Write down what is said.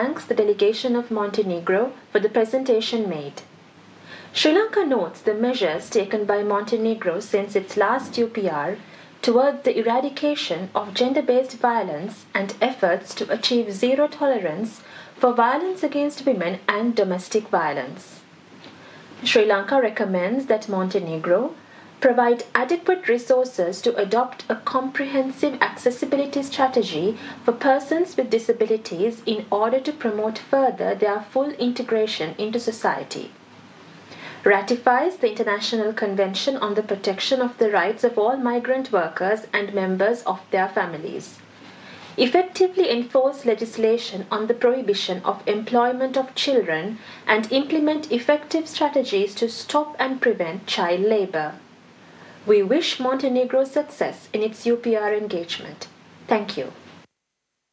thanks the delegation of Montenegro for the presentation made. Sri Lanka notes the measures taken by Montenegro since its last UPR toward the eradication of gender-based violence and efforts to achieve zero tolerance for violence against women and domestic violence. Sri Lanka recommends that Montenegro provide adequate resources to adopt a comprehensive accessibility strategy for persons with disabilities in order to promote further their full integration into society. Ratifies the International Convention on the Protection of the Rights of all Migrant Workers and Members of their Families. Effectively enforce legislation on the prohibition of employment of children and implement effective strategies to stop and prevent child labour. We wish Montenegro success in its UPR engagement. Thank you.